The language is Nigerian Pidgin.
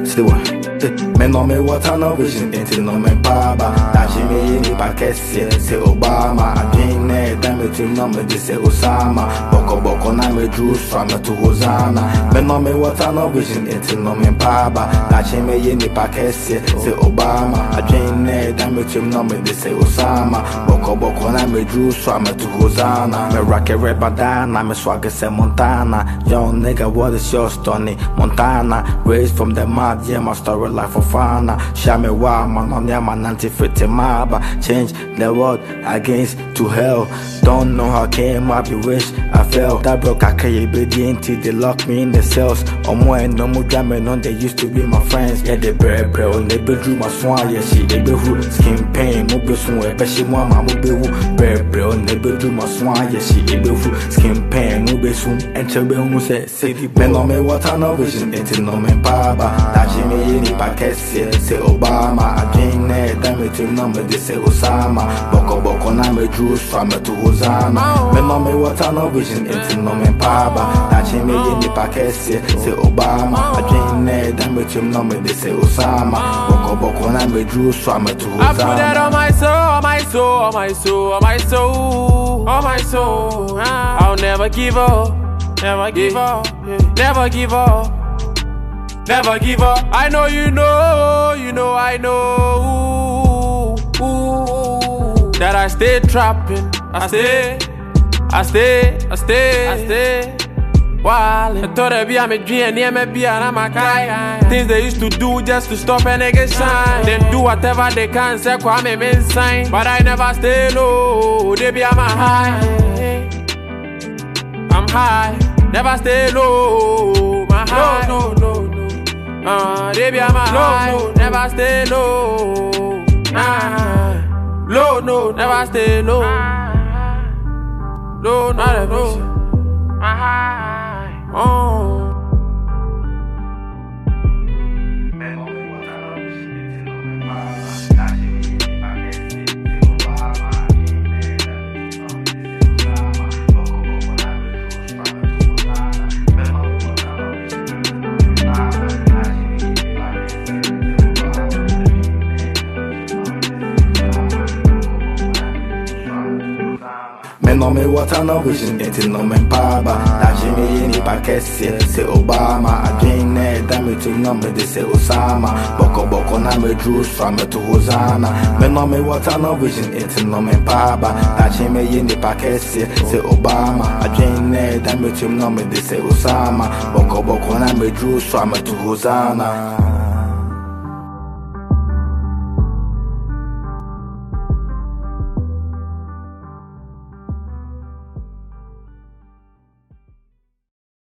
Still one. Me no me water no vision until no me paba. That she me in the packet say Obama. I drink net damn it no me this say Osama. Boko na me juice from me to Hosanna. Me no me water no vision until no me paba. That she me in the packet say Obama. I drink net damn it no me this say Osama. Boko na me juice from me to Hosanna. Me rock a red bandana, me swagger say Montana. Young nigga, what is your story? Montana, raised from the mud, yeah, my story life for fun. Shame wa man on ya man anti-fit maba. Change the world against to hell. Don't know how came up, you wish I fell. That broke I can't be until they lock me in the cells. Or more no more jamming on, they used to be my friends. Yeah, they bread on they bedroom my swan, yeah, she they be who skin pain, mobile soon, but she want my mobile bread on they bedroom my swan, yeah, she they be who skin pain, mobile soon, and tell me who say city men on me water no vision, until no me paba. That she me in the packet say Obama. I drink net damn it no me they say Osama. Boko na me juice from me to Hosanna. Me no me water no vision, until no me paba. That she me in the packet say Obama. I drink net damn it no me they say Osama. Boko na me juice from me to Hosanna. I put that on my soul, on my soul, on my soul, on my soul, on my soul. I'll never give up, never give up, never give up, never give up. I know you know, I know that I stay trapping, I stay wildin'. I thought I'd be a dream, near me be an amakai. Things they used to do just to stop a nigga shine. Then do whatever they can, say Kwame mean sign. But I never stay low, they be on my high. I'm high, never stay low. My high, no. They be on my high, never stay low. Low, no, never stay low. Low, no, my high. Oh. Me no me water no vision, until no me paba. That she me in the packet say Obama. I drink net damn it no me they say Osama. Boko na me juice from me to Hosanna. Me no me water no vision, until no me paba. That she me in the packet say Obama. I drink net damn it no me they say Osama. Boko na me juice from me to Hosanna.